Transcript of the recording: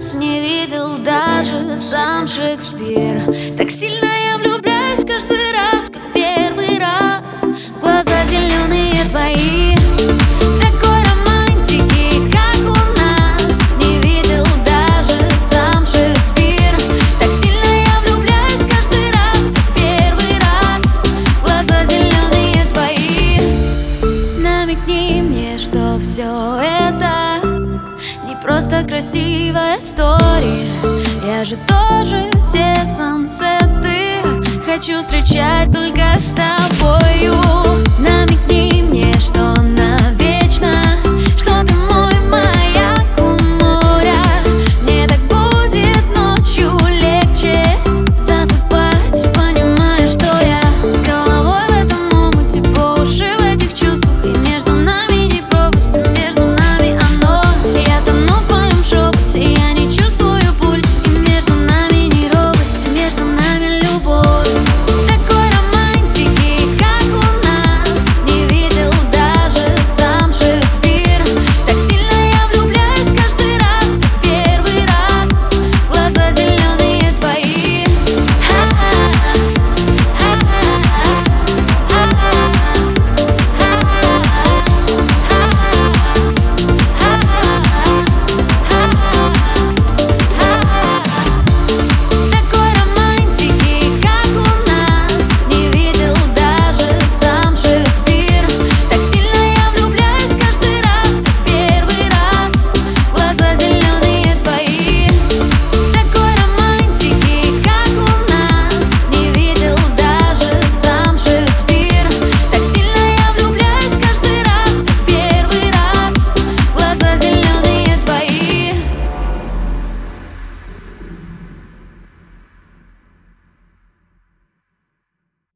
нас не видел даже сам Шекспир. Так сильно я влюбляюсь каждый раз, как первый раз. Глаза зеленые твои, такой романтики, как у нас, не видел даже сам Шекспир. Так сильно я влюбляюсь каждый раз, как первый раз. Глаза зеленые твои. Намекни мне, что все это не просто красивая история. Я же тоже все сансеты хочу встречать только с тобой.